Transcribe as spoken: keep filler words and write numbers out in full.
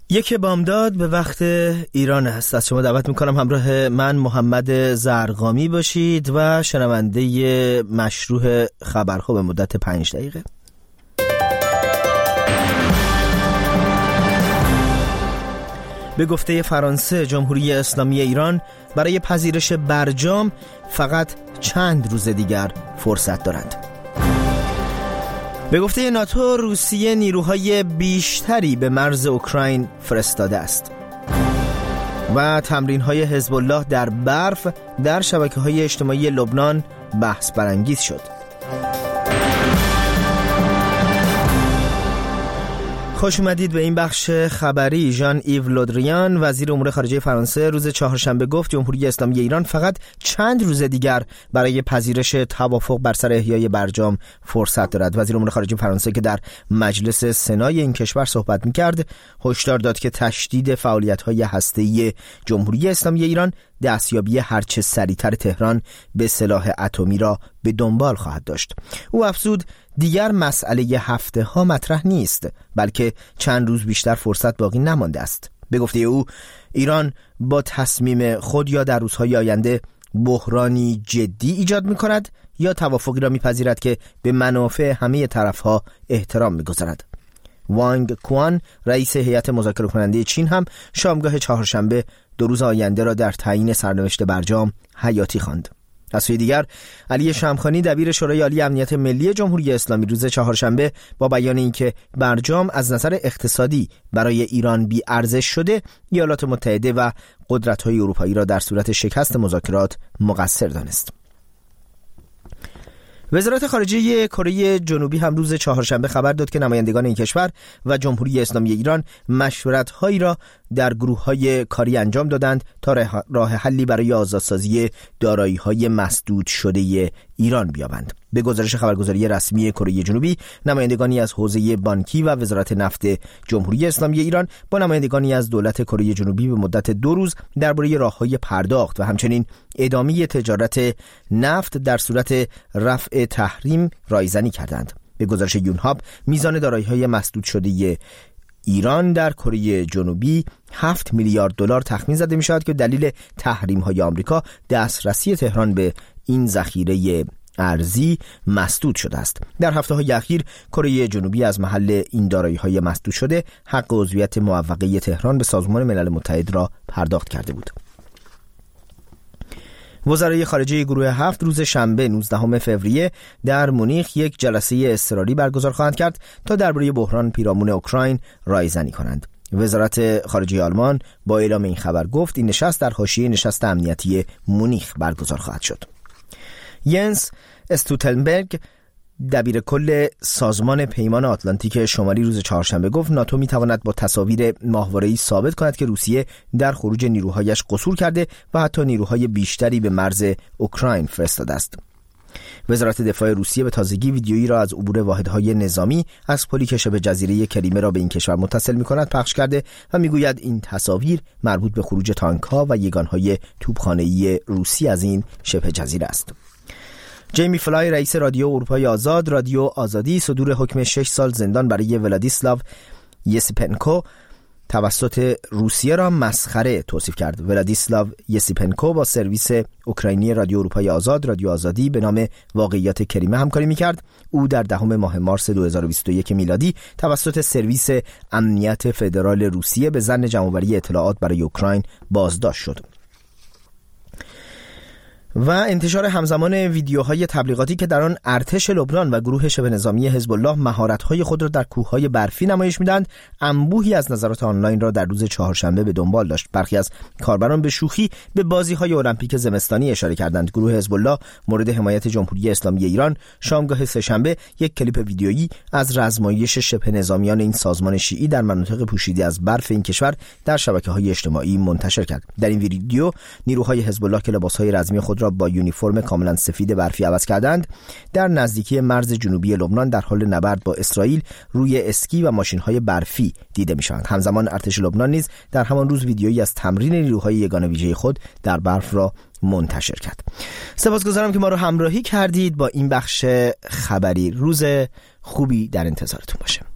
یک بامداد به وقت ایران هست. از شما دعوت میکنم همراه من محمد زرقامی باشید و شنونده مشروع خبرها به مدت پنج دقیقه. به گفته فرانسه، جمهوری اسلامی ایران برای پذیرش برجام فقط چند روز دیگر فرصت دارد. به گفته ناتو، روسیه نیروهای بیشتری به مرز اوکراین فرستاده است. و تمرین‌های حزب الله در برف در شبکه‌های اجتماعی لبنان بحث برانگیز شد. خوش اومدید به این بخش خبری. ژان ایو لودریان، وزیر امور خارجه فرانسه، روز چهارشنبه گفت جمهوری اسلامی ایران فقط چند روز دیگر برای پذیرش توافق بر سر احیای برجام فرصت دارد. وزیر امور خارجه فرانسه که در مجلس سنای این کشور صحبت می‌کرد، هشدار داد که تشدید فعالیت‌های هسته‌ای جمهوری اسلامی ایران دستیابی هرچه سریعتر تهران به سلاح اتمی را به دنبال خواهد داشت. او افزود دیگر مسئله هفته ها مطرح نیست، بلکه چند روز بیشتر فرصت باقی نمانده است. به گفته او، ایران با تصمیم خود یا در روزهای آینده بحرانی جدی ایجاد می کند یا توافقی را می پذیرد که به منافع همه طرفها احترام می گذارد. وانگ کوان، رئیس هیئت مذاکره کننده چین، هم شامگاه چهارشنبه دو روز آینده را در تعیین سرنوشت برجام حیاتی خواند. از سوی دیگر، علی شمخانی، دبیر شورای عالی امنیت ملی جمهوری اسلامی، روز چهارشنبه با بیان اینکه برجام از نظر اقتصادی برای ایران بی ارزش شده، ایالات متحده و قدرت‌های اروپایی را در صورت شکست مذاکرات مقصر دانست. وزارت خارجه کره جنوبی هم روز چهارشنبه خبر داد که نمایندگان این کشور و جمهوری اسلامی ایران مشورت‌هایی را در گروه‌های کاری انجام دادند تا راه حلی برای آزادسازی دارایی‌های مسدود شده ایران بیابند. به گزارش خبرگزاری رسمی کره جنوبی، نمایندگانی از حوزه بانکی و وزارت نفت جمهوری اسلامی ایران با نمایندگانی از دولت کره جنوبی به مدت دو روز درباره راه‌های پرداخت و همچنین ادامه تجارت نفت در صورت رفع تحریم رایزنی کردند. به گزارش یونهاب، میزان دارایی‌های مسدود شده ایران در کره جنوبی هفت میلیارد دلار تخمین زده می‌شود که دلیل تحریم‌های آمریکا دسترسی تهران به این ذخیره ارزی مسدود شده است. در هفته‌های اخیر کره جنوبی از محل این دارایی‌های مسدود شده حق عضویت موقته تهران به سازمان ملل متحد را پرداخت کرده بود. وزرای خارجه گروه هفت روز شنبه نوزدهم فوریه در مونیخ یک جلسه اضطراری برگزار خواهند کرد تا درباره بحران پیرامون اوکراین رایزنی کنند. وزارت خارجه آلمان با اعلام این خبر گفت این نشست در حاشیه نشست امنیتی مونیخ برگزار خواهد شد. ینس استوتنبرگ، دبیر کل سازمان پیمان آتلانتیک شمالی، روز چهارشنبه گفت ناتو میتواند با تصاویر ماهواره‌ای ثابت کند که روسیه در خروج نیروهایش قصور کرده و حتی نیروهای بیشتری به مرز اوکراین فرستاده است. وزارت دفاع روسیه به تازگی ویدیویی را از عبور واحدهای نظامی از پلی که شبه جزیره کریمه را به این کشور متصل می‌کند پخش کرده و میگوید این تصاویر مربوط به خروج تانک‌ها و یگان‌های توپخانه‌ای روسی از این شبه جزیره است. جیمی فلای، رئیس رادیو اروپای آزاد، رادیو آزادی، صدور حکم شش سال زندان برای ولادیسلاو یسیپنکو توسط روسیه را مسخره توصیف کرد. ولادیسلاو یسیپنکو با سرویس اوکراینی رادیو اروپای آزاد، رادیو آزادی، به نام واقعیات کریمه همکاری می‌کرد. او در دهم ماه مارس دو هزار و بیست و یک میلادی توسط سرویس امنیت فدرال روسیه به ظن جمع‌آوری اطلاعات برای اوکراین بازداشت شد. و انتشار همزمان ویدیوهای تبلیغاتی که در آن ارتش لبنان و گروه شبه نظامی حزب الله مهارت‌های خود را در کوههای برفی نمایش می‌دهند، انبوهی از نظرات آنلاین را در روز چهارشنبه به دنبال داشت. برخی از کاربران به شوخی به بازی‌های المپیک زمستانی اشاره کردند. گروه حزب الله مورد حمایت جمهوری اسلامی ایران شامگاه سه‌شنبه یک کلیپ ویدیویی از رزمایش شبه نظامیان این سازمان شیعی در مناطق پوشیده از برف این کشور در شبکه‌های اجتماعی منتشر کرد. در این ویدیو نیروهای حزب الله که لباس‌های رزمی خود را با یونیفرم کاملا سفید برفی عوض کردند، در نزدیکی مرز جنوبی لبنان در حال نبرد با اسرائیل روی اسکی و ماشین‌های برفی دیده می‌شوند. همزمان ارتش لبنان نیز در همان روز ویدیویی از تمرین نیروهای یگانه ویژه خود در برف را منتشر کرد. سپاسگزارم که ما رو همراهی کردید با این بخش خبری. روز خوبی در انتظارتون باشه.